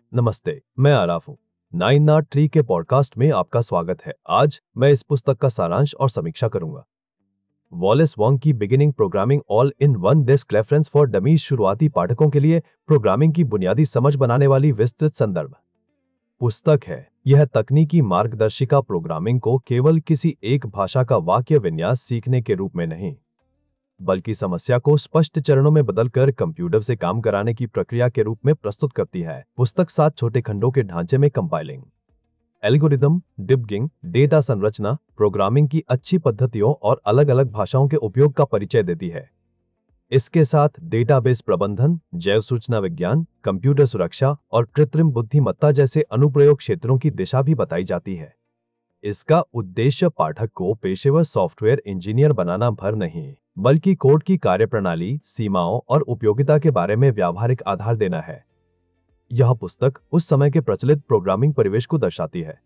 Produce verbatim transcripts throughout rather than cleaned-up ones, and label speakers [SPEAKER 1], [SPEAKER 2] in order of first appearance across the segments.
[SPEAKER 1] नमस्ते, मैं आराफ हूँ। नाइन नॉट थ्री के पॉडकास्ट में आपका स्वागत है। आज मैं इस पुस्तक का सारांश और समीक्षा करूंगा। वॉलेस वॉन्ग की beginning programming all in one desk reference for dummies, शुरुआती पाठकों के लिए प्रोग्रामिंग की बुनियादी समझ बनाने वाली विस्तृत संदर्भ पुस्तक है। यह तकनीकी मार्गदर्शिका प्रोग्रामिंग को केवल किसी एक भाषा का वाक्य विन्यास सीखने के रूप में नहीं, बल्कि समस्या को स्पष्ट चरणों में बदलकर कंप्यूटर से काम कराने की प्रक्रिया के रूप में प्रस्तुत करती है। पुस्तक सात छोटे खंडों के ढांचे में कंपाइलिंग, एल्गोरिदम, डिबगिंग, डेटा संरचना, प्रोग्रामिंग की अच्छी पद्धतियों और अलग अलग भाषाओं के उपयोग का परिचय देती है। इसके साथ डेटाबेस प्रबंधन, जैव सूचना विज्ञान, कंप्यूटर सुरक्षा और कृत्रिम बुद्धिमत्ता जैसे अनुप्रयोग क्षेत्रों की दिशा भी बताई जाती है। इसका उद्देश्य पाठक को पेशेवर सॉफ्टवेयर इंजीनियर बनाना भर नहीं, बल्कि कोड की कार्यप्रणाली, सीमाओं और उपयोगिता के बारे में व्यावहारिक आधार देना है। यह पुस्तक उस समय के प्रचलित प्रोग्रामिंग परिवेश को दर्शाती है,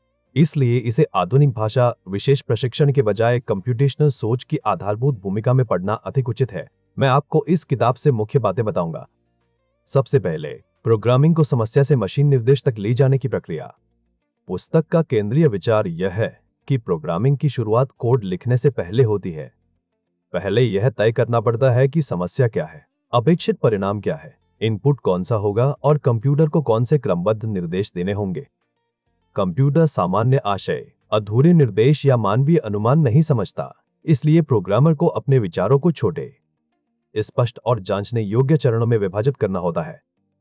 [SPEAKER 1] इसलिए इसे आधुनिक भाषा विशेष प्रशिक्षण के बजाय कंप्यूटेशनल सोच की आधारभूत भूमिका में पढ़ना अधिक उचित है। मैं आपको इस किताब से मुख्य बातें बताऊंगा। सबसे पहले, प्रोग्रामिंग को समस्या से मशीन निर्देश तक ले जाने की प्रक्रिया। पुस्तक का केंद्रीय विचार यह है कि प्रोग्रामिंग की शुरुआत कोड लिखने से पहले होती है। पहले यह तय करना पड़ता है कि समस्या क्या है, अपेक्षित परिणाम क्या है, इनपुट कौन सा होगा और कंप्यूटर को कौन से क्रमबद्ध निर्देश देने होंगे। कंप्यूटर सामान्य आशय, अधूरे निर्देश या मानवीय अनुमान नहीं समझता, इसलिए प्रोग्रामर को अपने विचारों को छोटे, स्पष्ट और जांचने योग्य चरणों में विभाजित करना होता है।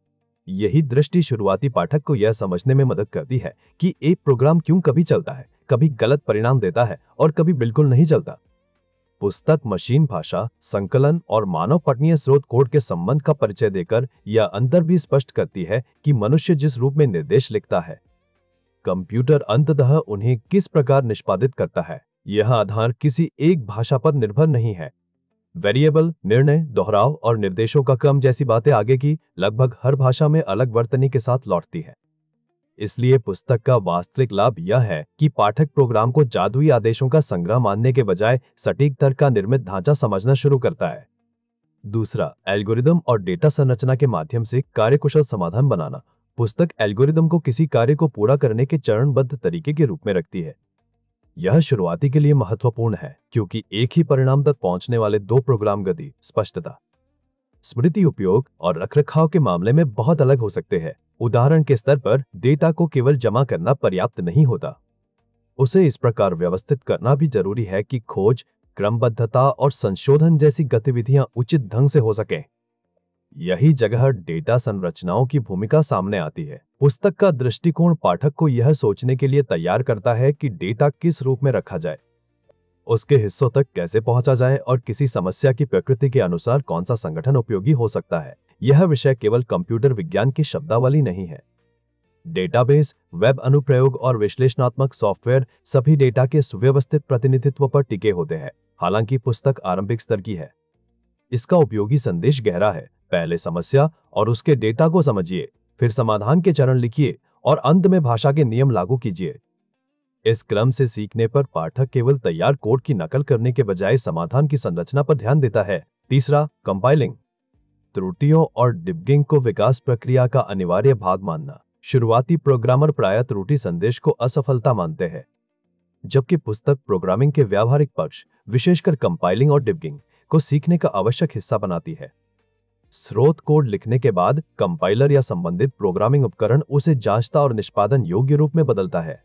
[SPEAKER 1] यही दृष्टि शुरुआती पाठक को यह समझने में मदद करती है कि एक प्रोग्राम क्यों कभी चलता है, कभी गलत परिणाम देता है और कभी बिल्कुल नहीं चलता। पुस्तक मशीन भाषा, संकलन और मानव पठनीय स्रोत कोड के संबंध का परिचय देकर यह अंतर भी स्पष्ट करती है कि मनुष्य जिस रूप में निर्देश लिखता है, कंप्यूटर अंततः उन्हें किस प्रकार निष्पादित करता है। यह आधार किसी एक भाषा पर निर्भर नहीं है। वेरिएबल, निर्णय, दोहराव और निर्देशों का क्रम जैसी बातें आगे की लगभग हर भाषा में अलग वर्तनी के साथ लौटती है। इसलिए पुस्तक का वास्तविक लाभ यह है कि पाठक प्रोग्राम को जादुई आदेशों का संग्रह मानने के बजाय सटीक तर्क का निर्मित ढांचा समझना शुरू करता है। दूसरा, एल्गोरिदम और डेटा संरचना के माध्यम से कार्यकुशल समाधान बनाना। पुस्तक एल्गोरिदम को किसी कार्य को पूरा करने के चरणबद्ध तरीके के रूप में रखती है। यह शुरुआती के लिए महत्वपूर्ण है क्योंकि एक ही परिणाम तक पहुंचने वाले दो प्रोग्राम गति, स्पष्टता, स्मृति उपयोग और रखरखाव के मामले में बहुत अलग हो सकते हैं। उदाहरण के स्तर पर डेटा को केवल जमा करना पर्याप्त नहीं होता, उसे इस प्रकार व्यवस्थित करना भी जरूरी है कि खोज, क्रमबद्धता और संशोधन जैसी गतिविधियां उचित ढंग से हो सकें। यही जगह डेटा संरचनाओं की भूमिका सामने आती है। पुस्तक का दृष्टिकोण पाठक को यह सोचने के लिए तैयार करता है कि डेटा किस रूप में रखा जाए, उसके हिस्सों तक कैसे पहुंचा जाए और किसी समस्या की प्रकृति के अनुसार कौन सा संगठन उपयोगी हो सकता है। यह विषय केवल कंप्यूटर विज्ञान की शब्दावली नहीं है। डेटाबेस, वेब अनुप्रयोग और विश्लेषणात्मक सॉफ्टवेयर सभी डेटा के सुव्यवस्थित प्रतिनिधित्व पर टिके होते हैं। हालांकि पुस्तक आरंभिक स्तर की है, इसका उपयोगी संदेश गहरा है। पहले समस्या और उसके डेटा को समझिए, फिर समाधान के चरण लिखिए और अंत में भाषा के नियम लागू कीजिए। इस क्रम से सीखने पर पाठक केवल तैयार कोड की नकल करने के बजाय समाधान की संरचना पर ध्यान देता है। तीसरा, कंपाइलिंग, त्रुटियों और डिबगिंग को विकास प्रक्रिया का अनिवार्य भाग मानना। शुरुआती प्रोग्रामर प्रायः त्रुटि संदेश को असफलता मानते हैं, जबकि पुस्तक प्रोग्रामिंग के व्यावहारिक पक्ष, विशेषकर कंपाइलिंग और डिबगिंग, को सीखने का आवश्यक हिस्सा बनाती है। स्रोत कोड लिखने के बाद कंपाइलर या संबंधित प्रोग्रामिंग उपकरण उसे जांचता और निष्पादन योग्य रूप में बदलता है।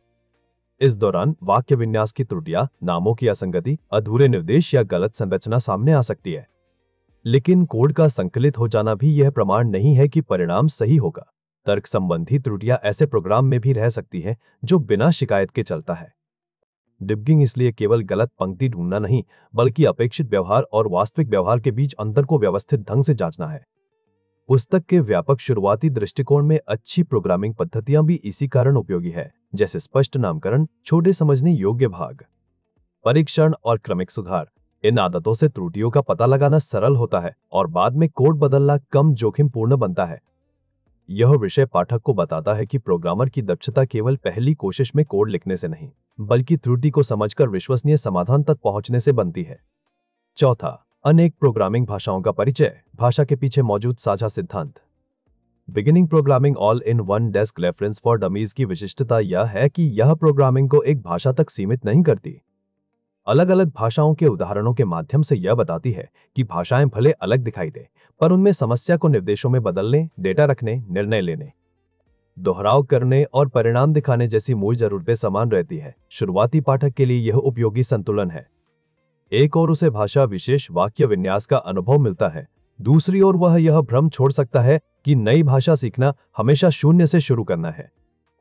[SPEAKER 1] इस दौरान वाक्य विन्यास की त्रुटियां, नामों की असंगति, अधूरे निर्देश या गलत संरचना सामने आ सकती है। लेकिन कोड का संकलित हो जाना भी यह प्रमाण नहीं है कि परिणाम सही होगा। तर्क संबंधी त्रुटियां ऐसे प्रोग्राम में भी रह सकती हैं जो बिना शिकायत के चलता है। डिबगिंग इसलिए केवल गलत पंक्ति ढूंढना नहीं, बल्कि अपेक्षित व्यवहार और वास्तविक व्यवहार के बीच अंतर को व्यवस्थित ढंग से जांचना है। पुस्तक के व्यापक शुरुआती दृष्टिकोण में अच्छी प्रोग्रामिंग पद्धतियां भी इसी कारण उपयोगी है, जैसे स्पष्ट नामकरण, छोटे समझने योग्य भाग, परीक्षण और क्रमिक सुधार। इन आदतों से त्रुटियों का पता लगाना सरल होता है और बाद में कोड बदलना कम जोखिमपूर्ण बनता है। यह विषय पाठक को बताता है कि प्रोग्रामर की दक्षता केवल पहली कोशिश में कोड लिखने से नहीं, बल्कि त्रुटि को समझकर विश्वसनीय समाधान तक पहुंचने से बनती है। चौथा, अनेक प्रोग्रामिंग भाषाओं का परिचय, भाषा के पीछे मौजूद साझा सिद्धांत। Beginning programming all in one desk reference for dummies की विशिष्टता यह है कि यह प्रोग्रामिंग को एक भाषा तक सीमित नहीं करती। अलग अलग भाषाओं के उदाहरणों के माध्यम से यह बताती है कि भाषाएं भले अलग दिखाई दे, पर उनमें समस्या को निर्देशों में बदलने, डेटा रखने, निर्णय लेने, दोहराव करने और परिणाम दिखाने जैसी मूल जरूरतें समान रहती है। शुरुआती पाठक के लिए यह उपयोगी संतुलन है। एक और उसे भाषा विशेष वाक्य विन्यास का अनुभव मिलता है, दूसरी ओर वह यह भ्रम छोड़ सकता है कि नई भाषा सीखना हमेशा शून्य से शुरू करना है।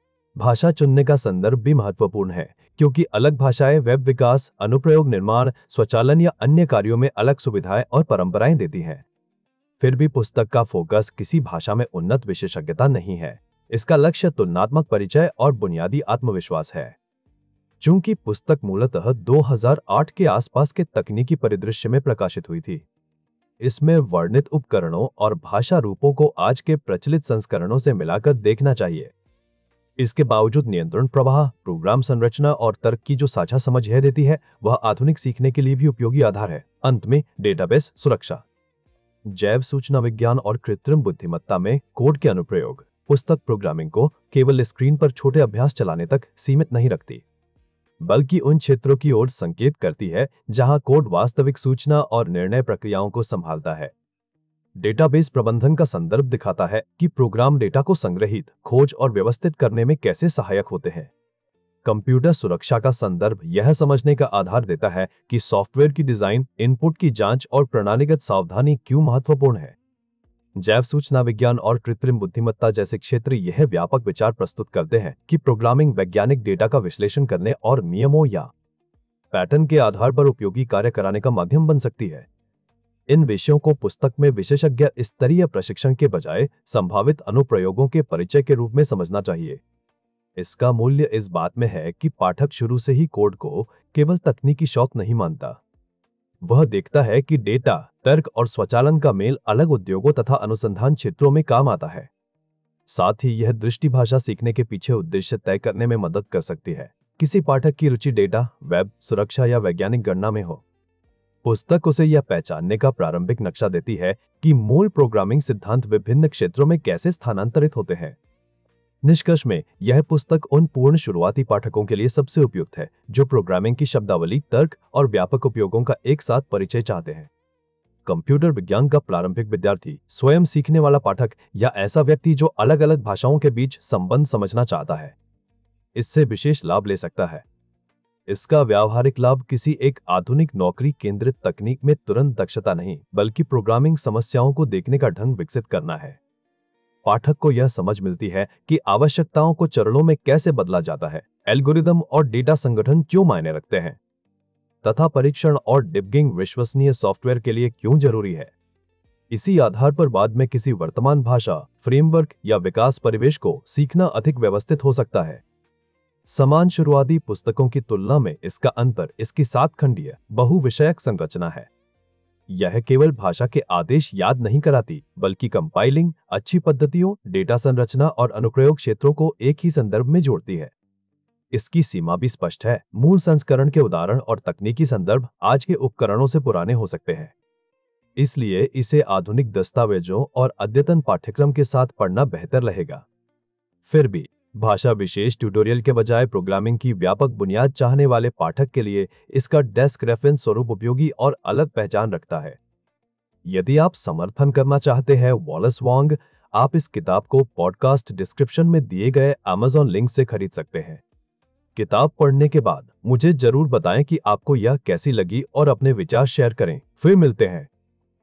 [SPEAKER 1] भाषा चुनने का संदर्भ भी महत्वपूर्ण है, क्योंकि अलग भाषाएं वेब विकास, अनुप्रयोग निर्माण, स्वचालन या अन्य कार्यों में अलग सुविधाएं और परंपराएं देती हैं। फिर भी पुस्तक का फोकस किसी भाषा में उन्नत विशेषज्ञता नहीं है। इसका लक्ष्य तुलनात्मक परिचय और बुनियादी आत्मविश्वास है। चूंकि पुस्तक मूलतः दो हज़ार आठ के आसपास के तकनीकी परिदृश्य में प्रकाशित हुई थी, इसमें वर्णित उपकरणों और भाषा रूपों को आज के प्रचलित संस्करणों से मिलाकर देखना चाहिए। इसके बावजूद नियंत्रण प्रवाह, प्रोग्राम संरचना और तर्क की जो साझा समझ यह देती है, वह आधुनिक सीखने के लिए भी उपयोगी आधार है। अंत में, डेटाबेस सुरक्षा, जैव सूचना विज्ञान और कृत्रिम बुद्धिमत्ता में कोड के अनुप्रयोग पुस्तक प्रोग्रामिंग को केवल स्क्रीन पर छोटे अभ्यास चलाने तक सीमित नहीं रखती, बल्कि उन क्षेत्रों की ओर संकेत करती है जहां कोड वास्तविक सूचना और निर्णय प्रक्रियाओं को संभालता है। डेटाबेस प्रबंधन का संदर्भ दिखाता है कि प्रोग्राम डेटा को संग्रहित, खोज और व्यवस्थित करने में कैसे सहायक होते हैं। कंप्यूटर सुरक्षा का संदर्भ यह समझने का आधार देता है कि सॉफ्टवेयर की डिजाइन, इनपुट की जांच और प्रणालीगत सावधानी क्यों महत्वपूर्ण है। जैव सूचना विज्ञान और कृत्रिम बुद्धिमत्ता जैसे क्षेत्र यह व्यापक विचार प्रस्तुत करते हैं कि प्रोग्रामिंग वैज्ञानिक डेटा का विश्लेषण करने और नियमों या पैटर्न के आधार पर उपयोगी कार्य कराने का माध्यम बन सकती है। इन विषयों को पुस्तक में विशेषज्ञ स्तरीय प्रशिक्षण के बजाय संभावित अनुप्रयोगों के परिचय के रूप में समझना चाहिए। इसका मूल्य इस बात में है कि पाठक शुरू से ही कोड को केवल तकनीकी शौक नहीं मानता। वह देखता है कि डेटा, तर्क और स्वचालन का मेल अलग उद्योगों तथा अनुसंधान क्षेत्रों में काम आता है। साथ ही यह दृष्टि भाषा सीखने के पीछे उद्देश्य तय करने में मदद कर सकती है। किसी पाठक की रुचि डेटा, वेब, सुरक्षा या वैज्ञानिक गणना में हो, पुस्तक उसे यह पहचानने का प्रारंभिक नक्शा देती है कि मूल प्रोग्रामिंग सिद्धांत विभिन्न क्षेत्रों में कैसे स्थानांतरित होते हैं। निष्कर्ष में, यह पुस्तक उन पूर्ण शुरुआती पाठकों के लिए सबसे उपयुक्त है जो प्रोग्रामिंग की शब्दावली, तर्क और व्यापक उपयोगों का एक साथ परिचय चाहते हैं। कंप्यूटर विज्ञान का प्रारंभिक विद्यार्थी, स्वयं सीखने वाला पाठक या ऐसा व्यक्ति जो अलग अलग भाषाओं के बीच संबंध समझना चाहता है, इससे विशेष लाभ ले सकता है। इसका व्यावहारिक लाभ किसी एक आधुनिक नौकरी केंद्रित तकनीक में तुरंत दक्षता नहीं, बल्कि प्रोग्रामिंग समस्याओं को देखने का ढंग विकसित करना है। पाठक को यह समझ मिलती है कि आवश्यकताओं को चरणों में कैसे बदला जाता है, एल्गोरिदम और डेटा संगठन क्यों मायने रखते हैं, तथा परीक्षण और डिबगिंग विश्वसनीय सॉफ्टवेयर के लिए क्यों जरूरी है। इसी आधार पर बाद में किसी वर्तमान भाषा, फ्रेमवर्क या विकास परिवेश को सीखना अधिक व्यवस्थित हो सकता है। समान शुरुआती पुस्तकों की तुलना में इसका अंतर इसकी सात खंडीय बहुविषयक संरचना है। यह केवल भाषा के आदेश याद नहीं कराती, बल्कि कंपाइलिंग, अच्छी पद्धतियों, डेटा संरचना और अनुप्रयोग क्षेत्रों को एक ही संदर्भ में जोड़ती है। इसकी सीमा भी स्पष्ट है। मूल संस्करण के उदाहरण और तकनीकी संदर्भ आज के उपकरणों से पुराने हो सकते हैं, इसलिए इसे आधुनिक दस्तावेजों और अद्यतन पाठ्यक्रम के साथ पढ़ना बेहतर रहेगा। फिर भी भाषा विशेष ट्यूटोरियल के बजाय प्रोग्रामिंग की व्यापक बुनियाद चाहने वाले पाठक के लिए इसका डेस्क रेफरेंस स्वरूप उपयोगी और अलग पहचान रखता है। यदि आप समर्थन करना चाहते हैं वॉलेस वॉन्ग, आप इस किताब को पॉडकास्ट डिस्क्रिप्शन में दिए गए अमेज़न लिंक से खरीद सकते हैं। किताब पढ़ने के बाद मुझे जरूर बताएं कि आपको यह कैसी लगी और अपने विचार शेयर करें। फिर मिलते हैं।